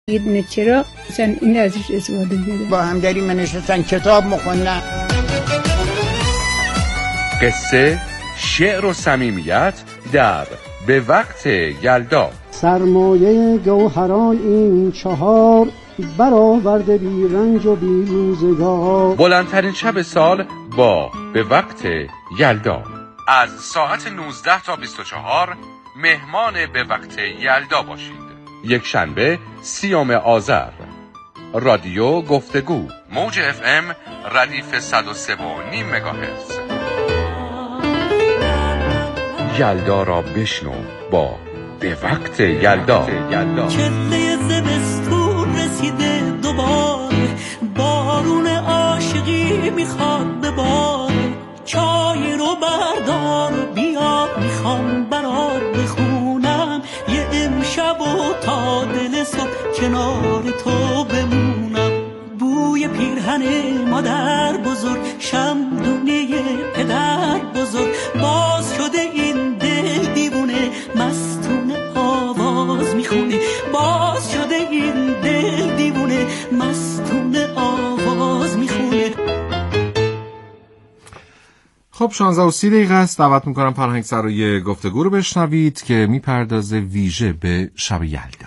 یه چرا مثلا این ازش استفاده می‌کنه. با هم داریم نشستن کتاب می‌خونن. قصه، شعر و صمیمیت در به وقت یلدا. سرمایه گوهران این چهار، برآورده بی رنج و بی روزگار. بلندترین شب سال با به وقت یلدا. از ساعت 19 تا 24 مهمان به وقت یلدا باشید. یک شنبه 30 آذر. رادیو گفتگو، موج FM ردیف 103.5 مگاهرتز. یلدا را بشنو با به وقت یلدا. کله زمستون رسیده دوباره، بارون عاشقی میخواد بباره. چای رو بردار و بیا، میخوام برات بخونم یه امشب و تا دل صبح کنار تو بمونم. بوی پیرهن مادر بزرگ، شمدونه پدر بزرگ، باز شده این دل دیوونه، مستونه آواز میخونه. باز شده این دل دیوونه، مستونه آواز میخونه. خب 16:30 است. دعوت میکنم فرهنگ سرای گفتگو رو بشنوید که میپردازه ویژه به شب یلدا.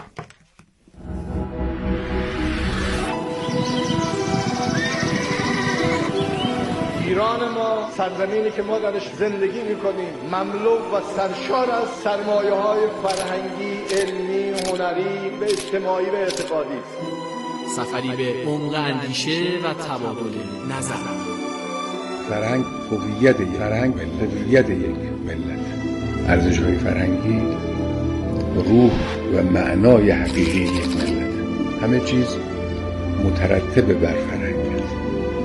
ایران ما سرزمینی که ما درش زندگی میکنیم مملو و سرشار از سرمایه‌های فرهنگی، علمی، هنری و اجتماعی و اعتقادی است. سفری به عمق اندیشه و تبادل نظر. فرهنگ هویت یک ملت. ارزش‌های فرهنگی روح و معنای حقیقی یک ملت. همه چیز مترتب بر فرهنگ است.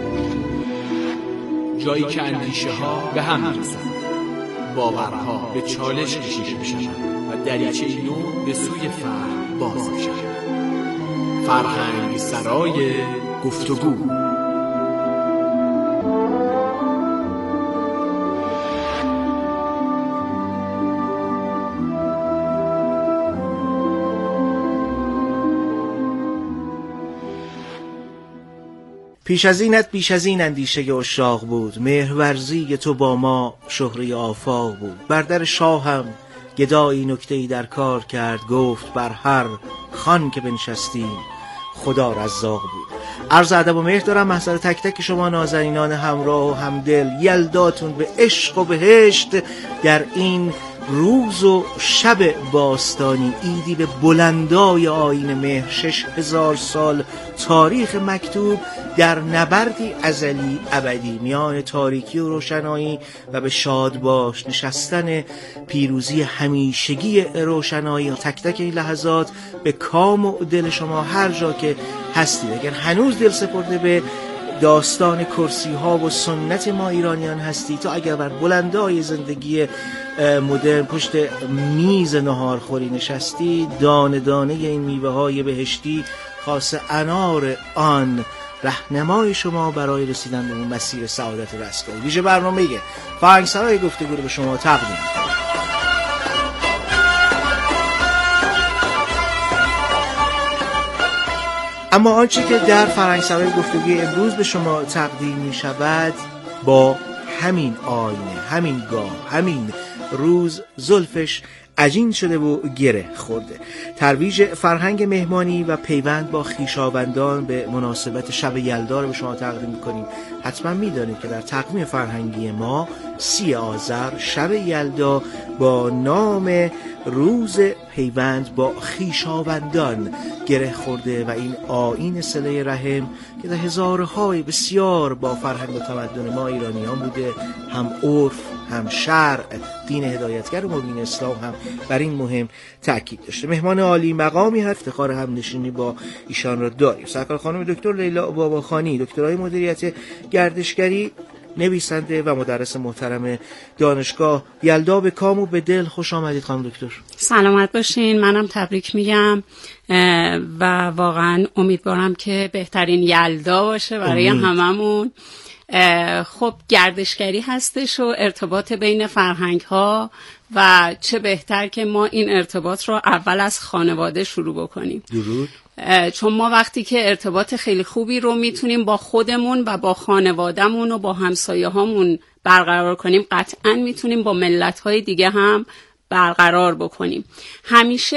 جایی که اندیشه ها به هم می‌رسند، باورها به چالش کشیده می‌شوند و دریچه نو به سوی فهم باز می‌شود. فرهنگ سرای گفتگو. پیش از این اندیشه اشاق بود، مهرورزی تو با ما شهره آفاق بود. بر در شاهم گدایی نکته‌ای در کار کرد، گفت بر هر خان که بنشستیم خدا رزاق بود. عرض ادب و مهر دارم محضر تک تک شما نازنینان همراه و همدل. یلداتون به عشق و بهشت در این روز و شب باستانی، ایدی به بلندای آیین مهر. 6000 سال تاریخ مکتوب در نبردی ازلی ابدی میان تاریکی و روشنایی و به شاد باش نشستن پیروزی همیشگی روشنایی. تک تک این لحظات به کام و دل شما هر جا که هستید. اگر هنوز دل سپرده به داستان کرسی ها و سنت ما ایرانیان هستی، تا اگر بر بلندای زندگی مدرن پشت میز ناهارخوری نشستی، دانه دانه این میوه های بهشتی خاص انار آن راهنمای شما برای رسیدن به اون مسیر سعادت رستگاری. ویژه برنامه فرهنگ سرای گفتگو رو به شما تقدیم می‌کنم. اما آنچه که در فرهنگ سرای گفتگوی امروز به شما تقدیم می شود با همین آینه، همین گاه، همین روز زلفش عجین شده و گره خورده. ترویج فرهنگ مهمانی و پیوند با خویشاوندان به مناسبت شب یلدا رو به شما تقدیم می‌کنیم. حتما می‌دانید که در تقویم فرهنگی ما 30 آذر شب یلدا با نام روز پیوند با خویشاوندان گره خورده و این آیین صله رحم که در هزارهای بسیار با فرهنگ و تمدن ما ایرانیان بوده، هم عرف، هم شرع، دین هدایتگر و مبین اسلام هم بر این مهم تاکید داشته. مهمان عالی مقامی هست، افتخار هم نشینی با ایشان را داریم. سرکار خانم دکتر لیلا باباخانی، دکترای مدیریت گردشگری، نویسنده و مدرس محترم دانشگاه یلدا. به کام و به دل خوش آمدید خانم دکتر. سلامت باشین. منم تبریک میگم و واقعا امیدوارم که بهترین یلدا باشه برای هممون. خب گردشگری هستش و ارتباط بین فرهنگ ها و چه بهتر که ما این ارتباط رو اول از خانواده شروع بکنیم. درود. چون ما وقتی که ارتباط خیلی خوبی رو میتونیم با خودمون و با خانوادهمون و با همسایه هامون برقرار کنیم، قطعا میتونیم با ملت‌های دیگه هم برقرار بکنیم. همیشه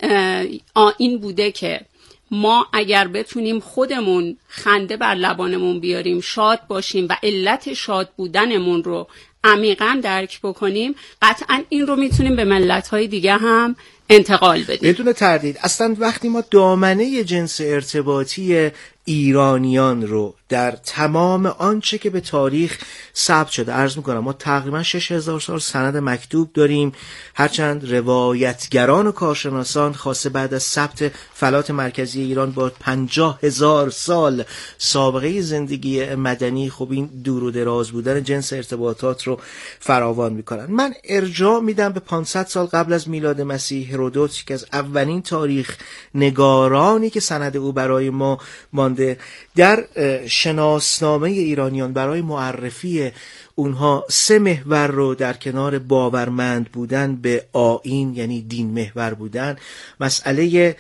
این بوده که ما اگر بتونیم خودمون خنده بر لبانمون بیاریم، شاد باشیم و علت شاد بودنمون رو عمیقاً درک بکنیم، قطعاً این رو میتونیم به ملت‌های دیگه هم انتقال بدیم. بدون تردید. اصلا وقتی ما دامنه جنس ارتباطی ایرانیان رو در تمام آنچه که به تاریخ ثبت شده، عرض میکنم ما تقریبا 6000 سال سند مکتوب داریم، هرچند روایتگران و کارشناسان خاصه بعد از ثبت فلات مرکزی ایران با 50,000 سال سابقه زندگی مدنی، خب این دور و دراز بودن جنس ارتباطات رو فراوان میکنن. من ارجاع میدم به 500 سال قبل از میلاد مسیح هرودوت که از اولین تاریخ نگارانی که سند او برای ما مانده، در شناسنامه ایرانیان برای معرفی اونها 3 محور رو در کنار باورمند بودن به آیین، یعنی دین محور بودن، مسئله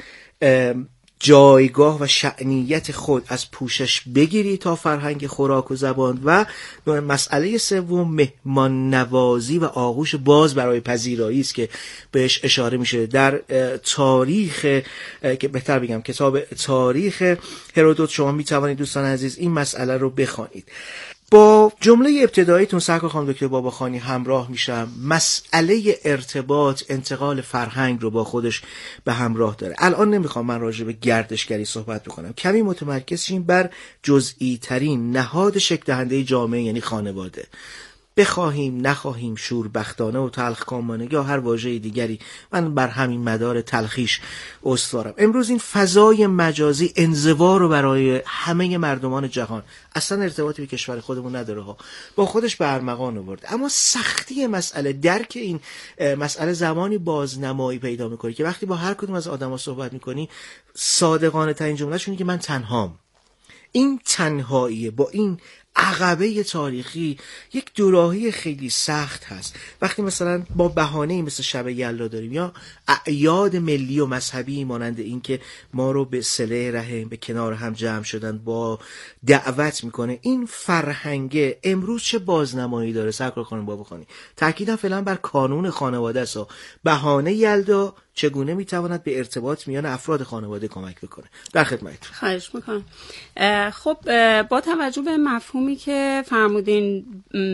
جایگاه و شأنیت خود از پوشش بگیری تا فرهنگ خوراک و زبان، و مسئله سوم مهمان نوازی و آغوش باز برای پذیرایی است که بهش اشاره میشه در تاریخ، که بهتر بگم کتاب تاریخ هرودوت. شما میتوانید دوستان عزیز این مسئله رو بخوانید. با جمله ابتداییتون سرکار خانم دکتر باباخانی همراه میشم. مسئله ارتباط، انتقال فرهنگ رو با خودش به همراه داره. الان نمیخوام من راجع به گردشگری صحبت بکنم، کمی متمرکز شیم بر جزئی ترین نهاد شکل دهنده جامعه، یعنی خانواده. بخواهیم نخواهیم، شوربختانه و تلخکامانه یا هر واژه دیگری، من بر همین مدار تلخیش استوارم. امروز این فضای مجازی انزوا رو برای همه مردمان جهان، اصلا ارتباطی به کشور خودمون نداره ها، با خودش به ارمغان آورده. اما سختی مسئله، درک این مسئله زمانی بازنمایی پیدا میکنه که وقتی با هر کدوم از آدما صحبت میکنی، صادقانه ترین جمله‌شون که من تنهام. این تنهایی با این عقبه تاریخی یک دوراهی خیلی سخت هست. وقتی مثلا با بهانه‌ای مثل شب یلدا داریم یا اعیاد ملی و مذهبی مانند این که ما رو به صله رحم، به کنار هم جمع شدن با دعوت میکنه، این فرهنگ امروز چه بازنمایی داره سرکار خانم باباخانی؟ تاکیدم فعلا بر کانون خانواده است. بهانه یلدا چگونه میتواند به ارتباط میان افراد خانواده کمک بکنه؟ در خدمتتون. خواهش میکنم. خب با توجه به مفهومی که فرمودین،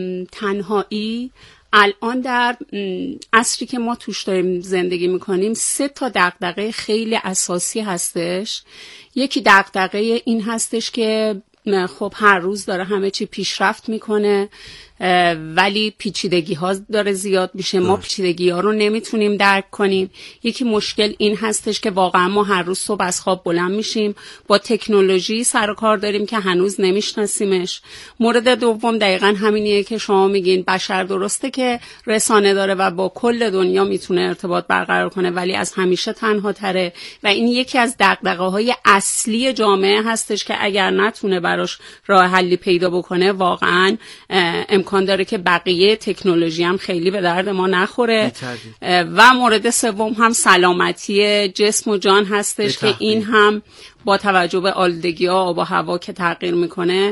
تنهایی الان در عصری که ما توش داریم زندگی میکنیم 3 تا دغدغه خیلی اساسی هستش. یکی دغدغه این هستش که خب هر روز داره همه چی پیشرفت میکنه، ولی پیچیدگی ها داره زیاد میشه، ما پیچیدگی ها رو نمیتونیم درک کنیم. یکی مشکل این هستش که واقعا ما هر روز صبح از خواب بلند میشیم با تکنولوژی سر و کار داریم که هنوز نمیشناسیمش. مورد دوم دقیقاً همینیه که شما میگین، بشر درسته که رسانه داره و با کل دنیا میتونه ارتباط برقرار کنه، ولی از همیشه تنها تره و این یکی از دغدغه های اصلی جامعه هستش که اگر نتونه براش راه حلی پیدا بکنه، واقعا امکان داره که بقیه تکنولوژی هم خیلی به درد ما نخوره. و مورد سوم هم سلامتی جسم و جان هستش که این هم با توجه به آلودگی ها آب و هوا که تغییر میکنه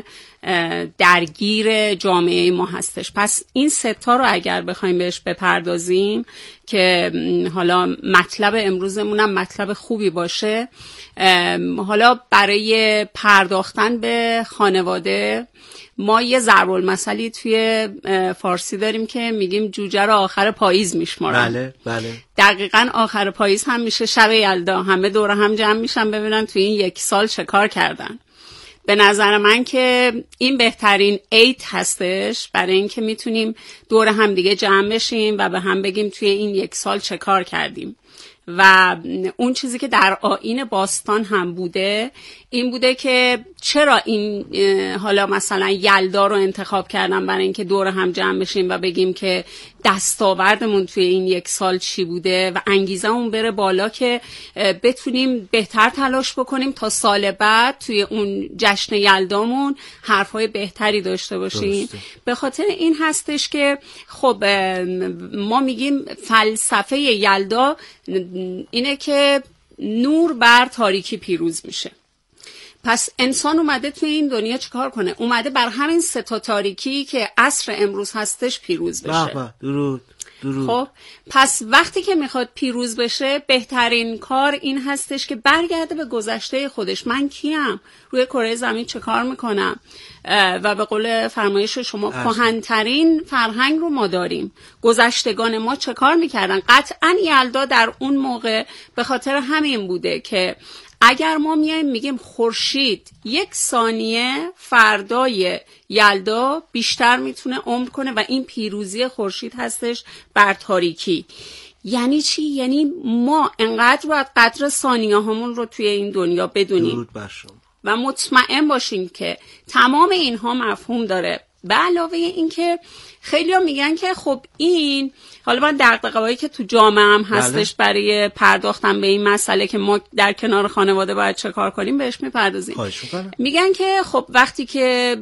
درگیر جامعه ما هستش. پس این 3 تا رو اگر بخوایم بهش بپردازیم که حالا مطلب امروزمون هم مطلب خوبی باشه، حالا برای پرداختن به خانواده ما یه ضرب المثلی توی فارسی داریم که میگیم جوجه رو آخر پاییز میشمارن. بله بله. دقیقاً آخر پاییز هم میشه شب یلدا، همه دور هم جمع میشن ببینن توی این 1 سال چه کار کردن. به نظر من که این بهترین عید هستش برای اینکه میتونیم دور هم دیگه جمع بشیم و به هم بگیم توی این 1 سال چه کار کردیم. و اون چیزی که در آیین باستان هم بوده این بوده که چرا این حالا مثلا یلدا رو انتخاب کردن برای اینکه دور هم جمع بشیم و بگیم که دستاوردمون توی این 1 سال چی بوده و انگیزمون بره بالا که بتونیم بهتر تلاش بکنیم تا سال بعد توی اون جشن یلدامون حرفای بهتری داشته باشیم. به خاطر این هستش که خب ما میگیم فلسفه یلدا اینه که نور بر تاریکی پیروز میشه. پس انسان اومده توی این دنیا چیکار کنه؟ اومده بر همین 3 تا تاریکی که عصر امروز هستش پیروز بشه. درود. خب پس وقتی که میخواد پیروز بشه، بهترین کار این هستش که برگرده به گذشته خودش. من کیم؟ روی کره زمین چه کار میکنم؟ و به قول فرمایش شما کهن‌ترین فرهنگ رو ما داریم. گذشتگان ما چه کار میکردن؟ قطعاً یلدا در اون موقع به خاطر همین بوده که اگر ما میایم میگیم خورشید 1 ثانیه فردای یلدا بیشتر میتونه عمر کنه و این پیروزی خورشید هستش بر تاریکی. یعنی چی؟ یعنی ما انقدر باید قدر ثانیه همون رو توی این دنیا بدونیم. درود بر شما. و مطمئن باشیم که تمام اینها مفهوم داره. به علاوه این که خیلی ها میگن که خب این حالا من دغدغه‌هایی که تو جامعه هم هستش برای پرداختن به این مسئله که ما در کنار خانواده باید چه کار کنیم بهش میپردازیم. میگن که خب وقتی که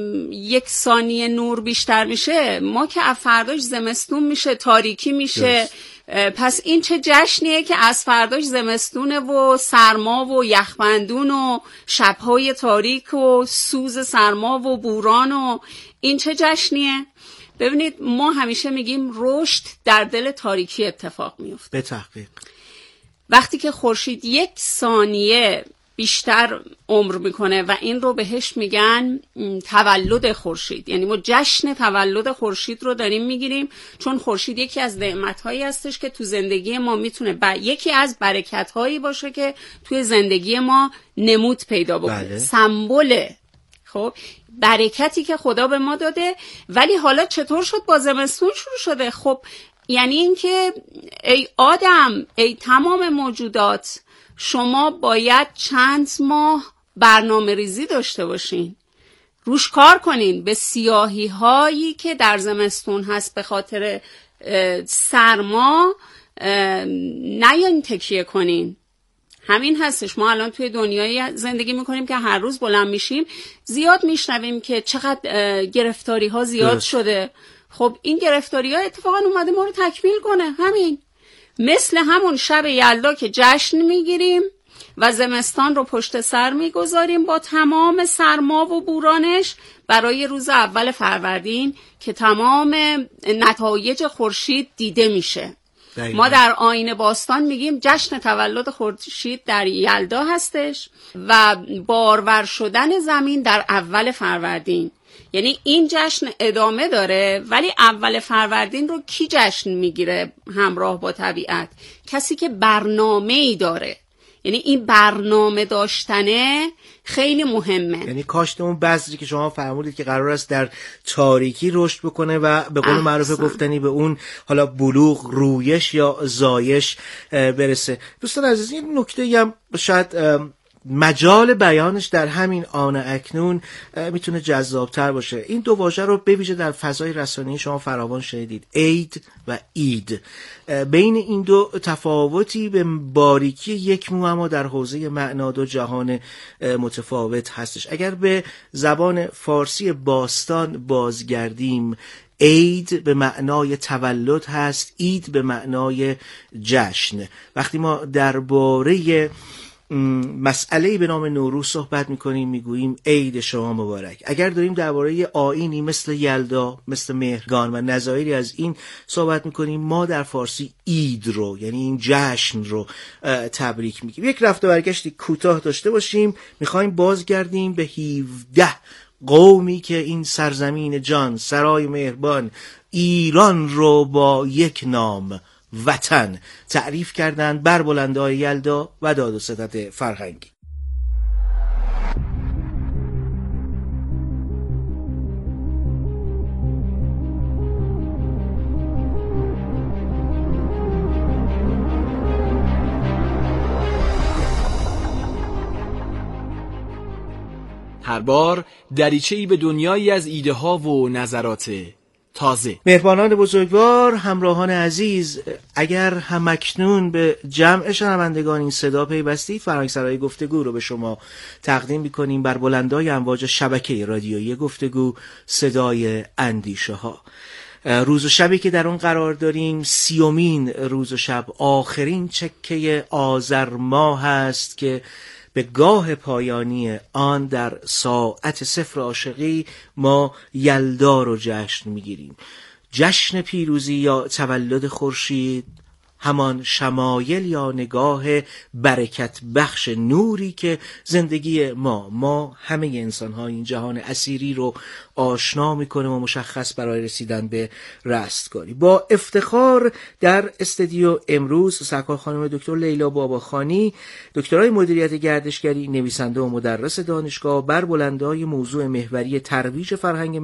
1 ثانیه نور بیشتر میشه، ما که فرداش زمستون میشه، تاریکی میشه. پس این چه جشنیه که از فرداش زمستونه و سرما و یخبندون و شبهای تاریک و سوز سرما و بوران و این چه جشنیه؟ ببینید ما همیشه میگیم رشد در دل تاریکی اتفاق میفته. به تحقیق وقتی که خورشید 1 ثانیه بیشتر عمر میکنه و این رو بهش میگن تولد خورشید، یعنی ما جشن تولد خورشید رو داریم میگیریم، چون خورشید یکی از نعمت‌هایی هستش که تو زندگی ما میتونه یکی از برکت‌هایی باشه که توی زندگی ما نمود پیدا بکنه. سمبل خب برکتی که خدا به ما داده. ولی حالا چطور شد با زمستون شروع شده؟ خب یعنی این که ای آدم، ای تمام موجودات، شما باید چند ماه برنامه ریزی داشته باشین، روش کار کنین، به سیاهی هایی که در زمستون هست به خاطر سرما نیاین تکیه کنین. همین هستش. ما الان توی دنیای زندگی میکنیم که هر روز بلند میشیم زیاد میشنویم که چقدر گرفتاری ها زیاد شده. خب این گرفتاری ها اتفاقا اومده ما رو تکمیل کنه. همین مثل همون شب یلدا که جشن میگیریم و زمستان رو پشت سر میگذاریم با تمام سرما و بورانش برای روز اول فروردین که تمام نتایج خورشید دیده میشه. ما در آیین باستان میگیم جشن تولد خورشید در یلدا هستش و بارور شدن زمین در اول فروردین. یعنی این جشن ادامه داره، ولی اول فروردین رو کی جشن میگیره همراه با طبیعت؟ کسی که برنامه‌ای داره. یعنی این برنامه داشتنه خیلی مهمه. یعنی کاشت اون بذری که شما فرمودید که قرار است در تاریکی رشد بکنه و به قول معروف گفتنی به اون حالا بلوغ، رویش یا زایش برسه. دوستان عزیز، این نکته هم شاید مجال بیانش در همین آن اکنون میتونه جذابتر باشه. این 2 واژه رو به ویژه در فضای رسانه‌ای شما فراوان شنیدید، عید و اید. بین این 2 تفاوتی به باریکی یک مو اما در حوزه معنا 2 جهان متفاوت هستش. اگر به زبان فارسی باستان بازگردیم، عید به معنای تولد هست، اید به معنای جشن. وقتی ما درباره مسئله‌ای به نام نوروز صحبت می‌کنیم میگوییم عید شما مبارک. اگر داریم درباره آیینی مثل یلدا، مثل مهرگان و نظایری از این صحبت می‌کنیم، ما در فارسی عید رو، یعنی این جشن رو تبریک میگیم. یک رفت و برگشتی کوتاه داشته باشیم. می‌خوایم بازگردیم به 17 قومی که این سرزمین جان، سرای مهربان ایران رو با یک نام وطن تعریف کردند بر بلندای یلدا و داد و ستد فرهنگی. هر بار دریچه‌ای به دنیایی از ایده ها و نظرات تازه. مهربانان بزرگوار، همراهان عزیز، اگر همکنون به جمع شنوندگان این صدا پیوستید، فرهنگسرای گفتگو رو به شما تقدیم می‌کنیم بر بلندای امواج شبکه رادیویی گفتگو، صدای اندیشه ها. روز و شبی که در اون قرار داریم 30مین روز و شب، آخرین چکه آذر ماه هست که به گاه پایانی آن در ساعت 0 عاشقی ما یلدا رو جشن میگیریم. جشن پیروزی یا تولد خورشید، همان شمایل یا نگاه برکت بخش نوری که زندگی ما همه انسان های این جهان اسیری رو آشنا میکنه و مشخص برای رسیدن به رستگاری. با افتخار در استودیو امروز سرکار خانم دکتر لیلا باباخانی، دکترای مدیریت گردشگری، نویسنده و مدرس دانشگاه، بر بلندای موضوع محوری ترویج فرهنگ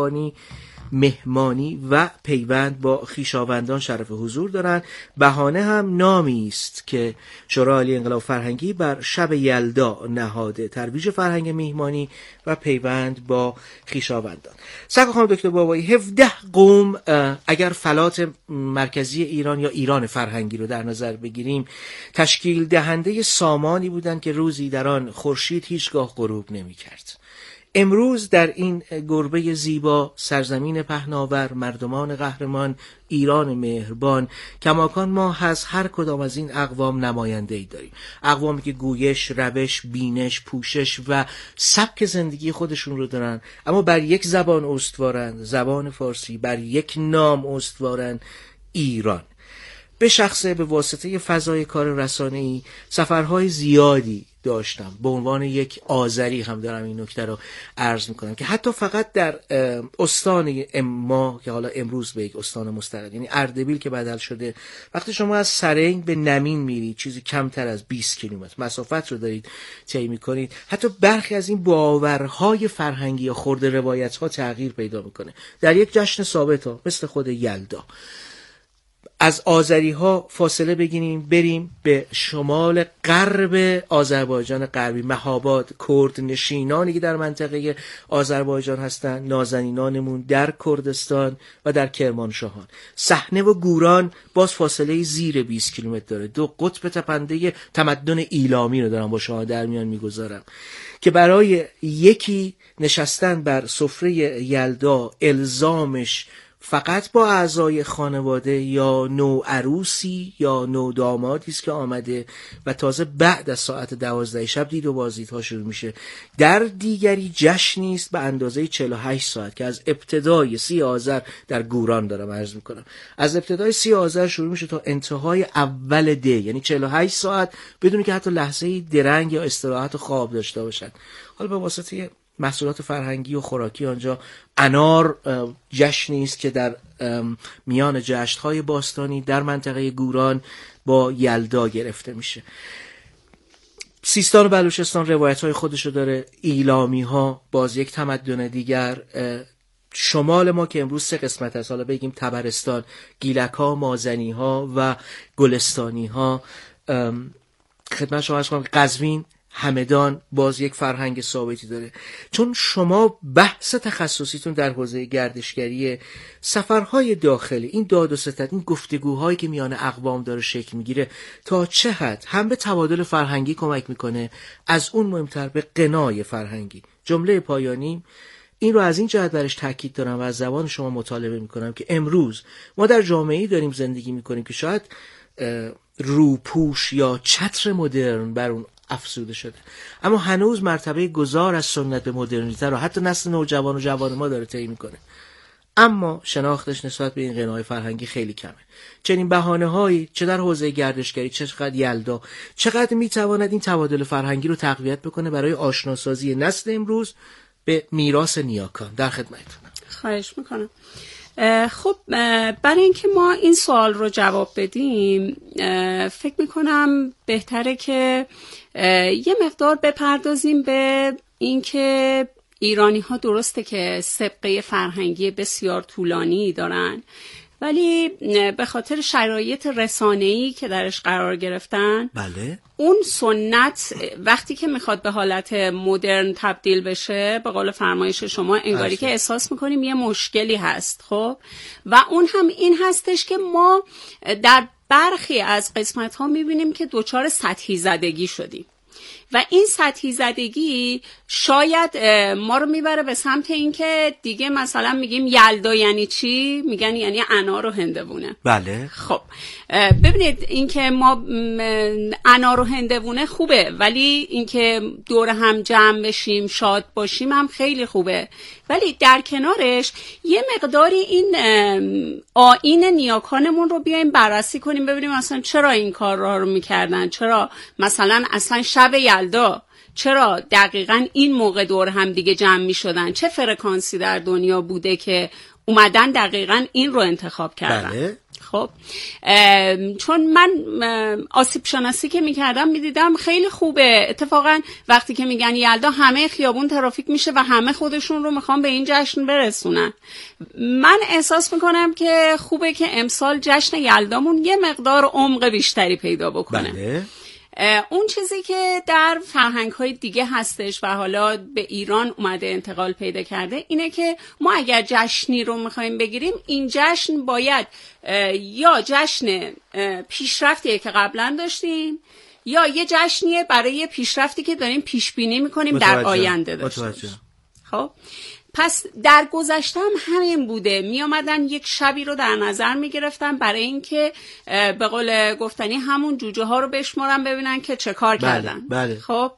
مهمانی و پیوند با خویشاوندان شرف حضور دارند. بهانه هم نامی است که شورای عالی انقلاب فرهنگی بر شب یلدا نهاده، ترویج فرهنگ مهمانی و پیوند با خویشاوندان. سرکار خانم دکتر بابایی، 17 قوم اگر فلات مرکزی ایران یا ایران فرهنگی رو در نظر بگیریم، تشکیل دهنده سامانی بودند که روزی در آن خورشید هیچگاه غروب نمی‌کرد. امروز در این گربه زیبا، سرزمین پهناور، مردمان قهرمان، ایران مهربان، کماکان ما از هر کدام از این اقوام نماینده‌ای داریم. اقوامی که گویش، روش، بینش، پوشش و سبک زندگی خودشون رو دارن، اما بر یک زبان استوارند، زبان فارسی، بر یک نام استوارند، ایران. به شخصه به واسطه فضای کار رسانه‌ای سفرهای زیادی داشتم. به عنوان یک آذری هم دارم این نکته رو عرض میکنم که حتی فقط در استان ما که حالا امروز به یک استان مستقل، یعنی اردبیل که بدل شده، وقتی شما از سرنگ به نمین میرید، چیزی کمتر از 20 کیلومتر مسافت رو دارید طی میکنید، حتی برخی از این باورهای فرهنگی یا خرد روایت‌ها تغییر پیدا میکنه. در یک جشن ثابت ها مثل خود یلدا، از آذری ها فاصله بگیریم بریم به شمال غرب آذربایجان غربی، مهاباد، کرد نشینانی که در منطقه آذربایجان هستند، نازنینانمون در کردستان و در کرمانشاهان. صحنه و گوران باز فاصله زیر 20 کیلومتر داره. دو قطب تپنده تمدن ایلامی رو دارم با شما در میان میگذارم که برای یکی نشستن بر سفره یلدا الزامش فقط با اعضای خانواده یا نوعروسی یا نودامادی است که آمده و تازه بعد از ساعت 12 شب دید و بازدیدها شروع میشه. در دیگری جشنی است به اندازه 48 ساعت که از ابتدای 30 آذر در گوران دارم عرض میکنم، از ابتدای 30 آذر شروع میشه تا انتهای اول دی، یعنی 48 ساعت بدون که حتی لحظه‌ای درنگ یا استراحت و خواب داشته باشن. حالا به واسطه محصولات فرهنگی و خوراکی آنجا، انار جشنی است که در میان جشن‌های باستانی در منطقه گوران با یلدا گرفته میشه. سیستان و بلوچستان روایت‌های خودشو داره، ایلامی‌ها باز یک تمدن دیگر. شمال ما که امروز 3 قسمت هست، حالا بگیم تبرستان، گیلک‌ها، مازنی‌ها و گلستانی‌ها. خدمت شما عرض کنم قزوین، همدان باز یک فرهنگ ثابتی داره. چون شما بحث تخصصیتون در حوزه گردشگری، سفرهای داخلی، این داد و ستد، این گفتگوهایی که میان اقوام داره شکل میگیره، تا چه حد هم به تبادل فرهنگی کمک میکنه، از اون مهمتر به غنای فرهنگی. جمله پایانی این رو از این جهت برش تاکید دارم و از زبان شما مطالبه میکنم که امروز ما در جامعه‌ای داریم زندگی میکنیم که شاید روپوش یا چتر مدرن بر اون افزوده شده، اما هنوز مرتبه گذار از سنت به مدرنیته رو حتی نسل نوجوان و جوان ما داره طی میکنه، اما شناختش نسبت به این غنای فرهنگی خیلی کمه. چنین بهانه‌هایی چه در حوزه گردشگری، چقدر یلدا، چقدر میتواند این تبادل فرهنگی رو تقویت بکنه برای آشناسازی نسل امروز به میراث نیاکان. در خدمتتونم. خواهش میکنم. خب برای اینکه ما این سوال رو جواب بدیم، فکر میکنم بهتره که یه مقدار بپردازیم به اینکه ایرانی ها درسته که سابقه فرهنگی بسیار طولانی دارن، ولی به خاطر شرایط رسانه‌ای که درش قرار گرفتن، بله، اون سنت وقتی که میخواد به حالت مدرن تبدیل بشه، به قول فرمایش شما، انگاری که احساس میکنیم یه مشکلی هست. خب و اون هم این هستش که ما در برخی از قسمت ها میبینیم که دوچار سطحی زدگی شدیم. و این سطحی زدگی شاید ما رو میبره به سمت اینکه دیگه مثلا میگیم یلدا یعنی چی؟ میگن یعنی انار و هندوونه. بله. خب ببینید اینکه ما انار و هندوونه خوبه، ولی اینکه دور هم جمع بشیم شاد باشیم هم خیلی خوبه، ولی در کنارش یه مقداری این آیین نیاکانمون رو بیایم بررسی کنیم، ببینیم مثلا چرا این کار رو میکردن، چرا مثلا اصلا شب یلدا چرا دقیقاً این موقع دور هم دیگه جمع میشدن، چه فرکانسی در دنیا بوده که اومدن دقیقاً این رو انتخاب کردن. بله. خب چون من آسیب شناسی که میکردم میدیدم خیلی خوبه، اتفاقا وقتی که میگن یلدا همه خیابون ترافیک میشه و همه خودشون رو میخوان به این جشن برسونن. من احساس میکنم که خوبه که امسال جشن یلدامون یه مقدار عمق بیشتری پیدا بکنه. بله. اون چیزی که در فرهنگ‌های دیگه هستش و حالا به ایران اومده انتقال پیدا کرده اینه که ما اگر جشنی رو می‌خوایم بگیریم، این جشن باید یا جشن پیشرفتیه که قبلا داشتیم یا یه جشنیه برای پیشرفتی که داریم پیش بینی می‌کنیم در آینده داشته باشیم. خب پس در گذشته هم همین بوده، می آمدن یک شبی رو در نظر می گرفتن برای اینکه به قول گفتنی همون جوجه ها رو بشمارن ببینن که چه کار کردن. بله. خب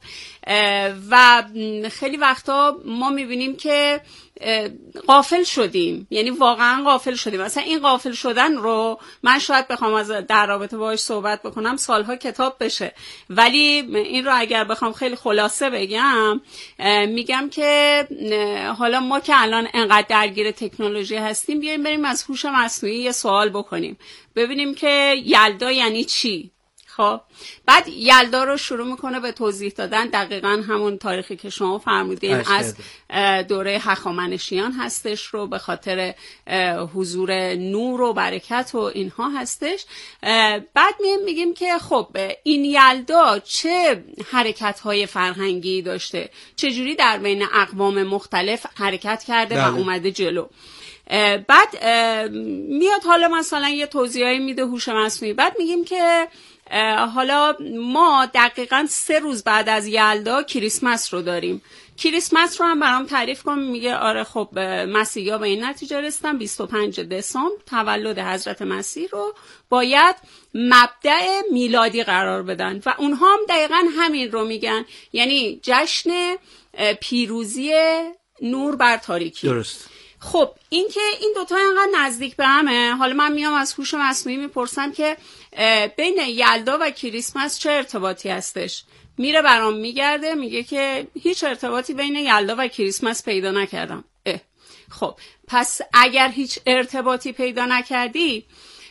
و خیلی وقتا ما می بینیم که غافل شدیم، یعنی واقعا غافل شدیم. مثلا این غافل شدن رو من شاید بخوام از در رابطه باهاش صحبت بکنم سالها کتاب بشه، ولی این رو اگر بخوام خیلی خلاصه بگم میگم که حالا ما که الان انقدر درگیر تکنولوژی هستیم، بیایم بریم از هوش مصنوعی یه سوال بکنیم، ببینیم که یلدا یعنی چی. خب بعد یلدا رو شروع میکنه به توضیح دادن، دقیقاً همون تاریخی که شما فرمودین از دوره هخامنشیان هستش رو به خاطر حضور نور و برکت و اینها هستش. بعد میگیم که خب این یلدا چه حرکت‌های فرهنگی داشته، چجوری در بین اقوام مختلف حرکت کرده و اومده جلو. بعد میاد حالا مثلا یه توضیحی میده هوش مصنوعی، بعد میگیم که حالا ما دقیقاً 3 روز بعد از یلدا کریسمس رو داریم. کریسمس رو هم برام تعریف کن. میگه آره خب مسیحی‌ها به این نتیجه رسیدن 25 دسامبر تولد حضرت مسیح رو باید مبدأ میلادی قرار بدن و اونها هم دقیقاً همین رو میگن، یعنی جشن پیروزی نور بر تاریکی. درست. خب این که این دوتا اینقدر نزدیک به همه، حالا من میام از هوش مصنوعی میپرسم که بین یلدا و کریسمس چه ارتباطی هستش، میره برام میگرده میگه که هیچ ارتباطی بین یلدا و کریسمس پیدا نکردم. خب پس اگر هیچ ارتباطی پیدا نکردی،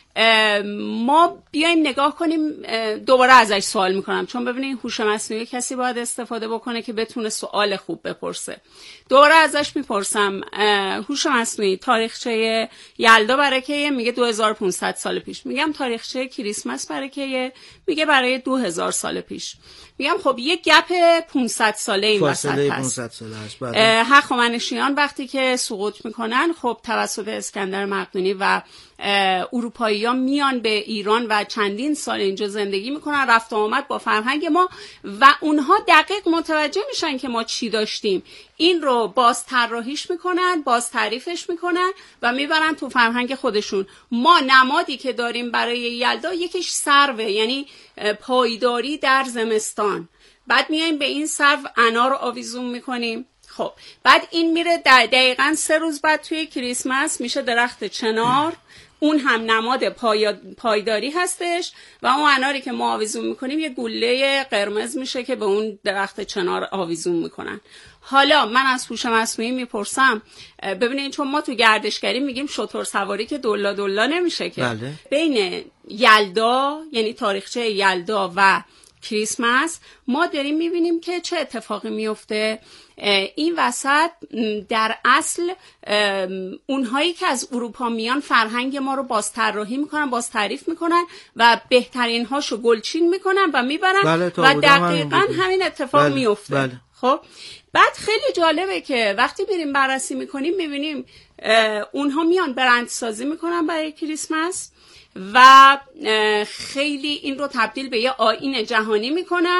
ما بیایم نگاه کنیم. دوباره ازش سوال میکنم، چون ببینید هوش مصنوعی کسی باید استفاده بکنه که بتونه سوال خوب بپرسه. دوباره ازش میپرسم هوش مصنوعی تاریخچه یلدا برای کیه؟ میگه 2500 سال پیش. میگم تاریخچه کریسمس برای کیه؟ میگه برای 2000 سال پیش. میگم خب یک گپ 500 ساله این وسط هست. 500 ساله هست. هخامنشیان وقتی که سقوط میکنن، خب توسط اسکندر مقدونی و اروپایی‌ها میان به ایران و چندین سال اینجا زندگی میکنن، رفت و آمد با فرهنگ ما و اونها دقیق متوجه میشن که ما چی داشتیم. این رو باز طراحیش میکنن، باز تعریفش میکنن و میبرن تو فرهنگ خودشون. ما نمادی که داریم برای یلدا یکیش سروه، یعنی پایداری در زمستان. بعد میایم به این سرو انار رو آویزون میکنیم. خب بعد این میره دقیقاً 3 روز بعد توی کریسمس میشه درخت چنار، اون هم نماد پایداری هستش و اون اناری که ما آویزون میکنیم یه گوله قرمز میشه که به اون درخت چنار آویزون میکنن. حالا من از هوش مصنوعی میپرسم ببینید، چون ما تو گردشگری میگیم شتر سواری که دلا دلا نمیشه که بله. بین یلدا یعنی تاریخچه یلدا و کریسمس ما داریم میبینیم که چه اتفاقی میفته. این وسط در اصل اونهایی که از اروپا میان فرهنگ ما رو باز طراحی میکنن، باز تعریف میکنن و بهترین هاشو گلچین میکنن و میبرن. بله، و دقیقاً همین اتفاق میفته. بله. خب بعد خیلی جالبه که وقتی میریم بررسی میکنیم میبینیم اونها میان برندسازی میکنن برای کریسمس و خیلی این رو تبدیل به یه آیین جهانی میکنن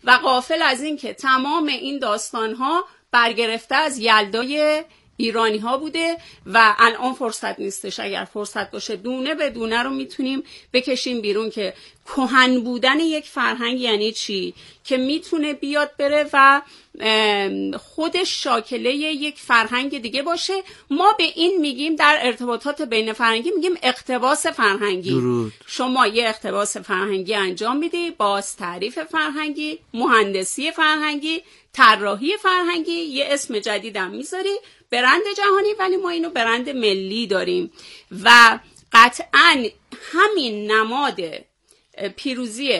و غافل از این که تمام این داستان‌ها برگرفته از یلدای ایرانی ها بوده و الان فرصت نیستش. اگر فرصت باشه دونه به دونه رو میتونیم بکشیم بیرون که کهن بودن یک فرهنگ یعنی چی، که میتونه بیاد بره و خودش شاکله یک فرهنگ دیگه باشه. ما به این میگیم در ارتباطات بین فرهنگی میگیم اقتباس فرهنگی. درود. شما یه اقتباس فرهنگی انجام میدی، باز تعریف فرهنگی، مهندسی فرهنگی، طراحی فرهنگی، یه اسم جدیدم میذاری، برند جهانی، ولی ما اینو برند ملی داریم و قطعاً همین نماد پیروزی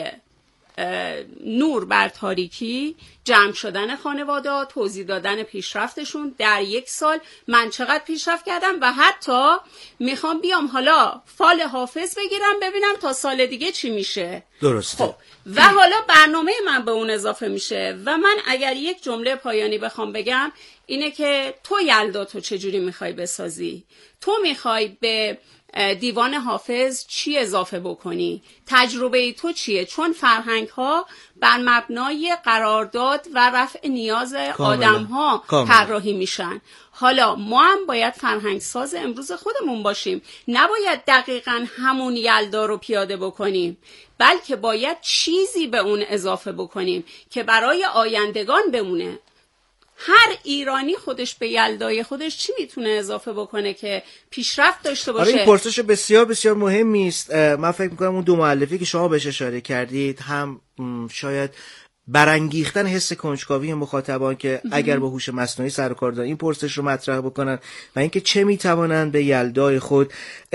نور بر تاریکی، جمع شدن خانواده‌ها، توضیح دادن پیشرفتشون در یک سال من چقدر پیشرفت کردم و حتی میخوام بیام حالا فال حافظ بگیرم ببینم تا سال دیگه چی میشه. درسته. خب و حالا برنامه من به اون اضافه میشه و من اگر یک جمله پایانی بخوام بگم اینه که تو یلدا تو چجوری میخوای بسازی؟ تو میخوای به دیوان حافظ چی اضافه بکنی؟ تجربه تو چیه؟ چون فرهنگ ها بر مبنای قرارداد و رفع نیاز آدم ها طراحی میشن. حالا ما هم باید فرهنگ ساز امروز خودمون باشیم، نباید دقیقاً همون یلدا رو پیاده بکنیم، بلکه باید چیزی به اون اضافه بکنیم که برای آیندگان بمونه. هر ایرانی خودش به یلدای خودش چی میتونه اضافه بکنه که پیشرفت داشته باشه؟ این پرسش بسیار بسیار مهمی است. من فکر میکنم اون دو مؤلفی که شما بهش اشاره کردید هم شاید برانگیختن حس کنجکاوی مخاطبان که اگر با هوش مصنوعی سر و کار دارن این پرسش رو مطرح بکنن و اینکه چه میتوانند به یلدای خود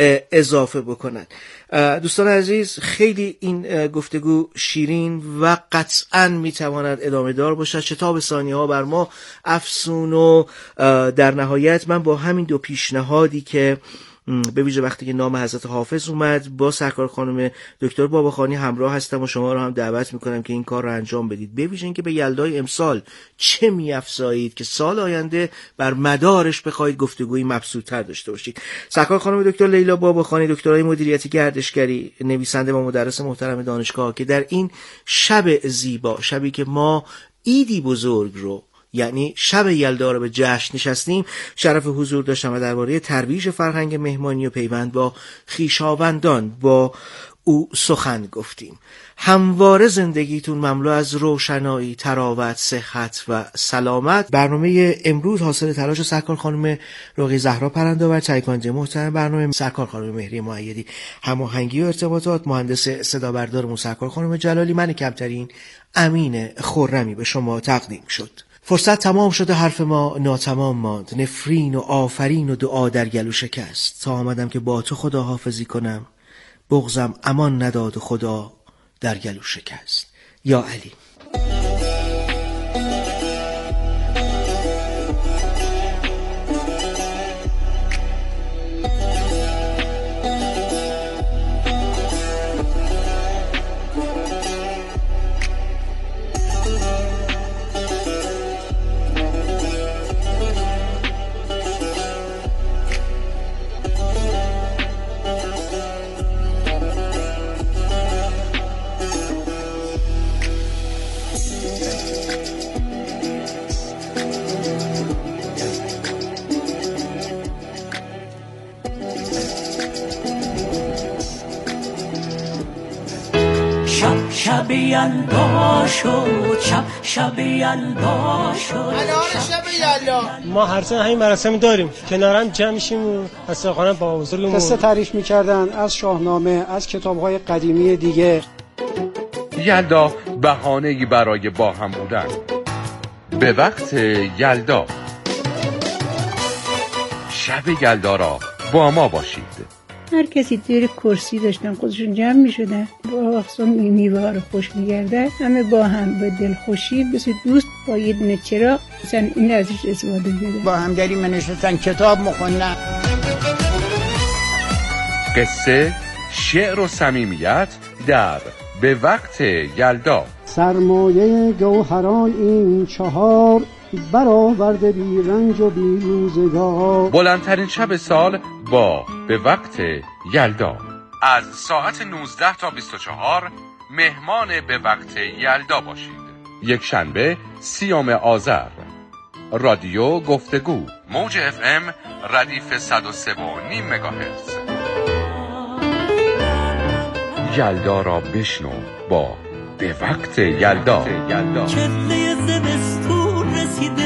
اضافه بکنن. دوستان عزیز، خیلی این گفتگو شیرین و قطعاً میتواند ادامه دار باشد. شتاب ثانیه ها بر ما افسون و در نهایت من با همین دو پیشنهادی که به ویژه وقتی که نام حضرت حافظ اومد با سرکار خانم دکتر باباخانی همراه هستم و شما رو هم دعوت میکنم که این کار رو انجام بدید. به ویژه اینکه به یلدای امسال چه میافزایید که سال آینده بر مدارش بخواید گفتگویی مبسوط‌تر داشته باشید. سرکار خانم دکتر لیلا باباخانی، دکترای مدیریت گردشگری، نویسنده و مدرس محترم دانشگاه، که در این شب زیبا، شبی که ما عیدی بزرگ رو یعنی شب یلدا رو به جشن نشستیم، شرف حضور داشتم و درباره ترویج فرهنگ مهمانی و پیوند با خویشاوندان با او سخن گفتیم. همواره زندگیتون مملو از روشنایی، تراوت، صحت و سلامت. برنامه امروز حاصل تلاش سرکار خانم رقیه زهرا پرندآور، تهیه کننده محترم برنامه سرکار خانم مهری مؤیدی، هماهنگی و ارتباطات مهندس صدا بردارمون سرکار خانم جلالی، من کمترین امین خرمی به شما تقدیم شد. فرصت تمام شد و حرف ما ناتمام ماند، نفرین و آفرین و دعا در گلو شکست. تا آمدم که با تو خدا حافظی کنم، بغضم امان نداد و خدا در گلو شکست. یا علی. شب یلدا شد، شب یلدا شد. شب یلدا ما هر سال همین مراسم داریم، کنارم جمع میشیم و استخوان با بزرگمون قصه تعریف میکردن از شاهنامه، از کتاب‌های قدیمی دیگه. یلدا بهانه‌ای برای با هم بودن. به وقت یلدا، شب یلدا را با ما باشید. هر کسی دور کرسی داشتن خودشون جمع می شدن، با اقسام میوه ها رو خوش می گرده، همه با هم به دل خوشی مثل دوست با یه دونه چراغ مثلا این ازش استفاده کرده، با همدلی منشستن کتاب مخوندن. قصه، شعر و صمیمیت در به وقت یلدا. سرمایه گوهران این چهار، برآورده بی رنج و بی روزگار. بلندترین شب سال با به وقت یلدا، از ساعت 19 تا 24 مهمان به وقت یلدا باشید. یک شنبه 30 آذر رادیو گفتگو موج FM ردیف 103.5 مگاهرتز. یلدا را بشنو با به وقت یلدا.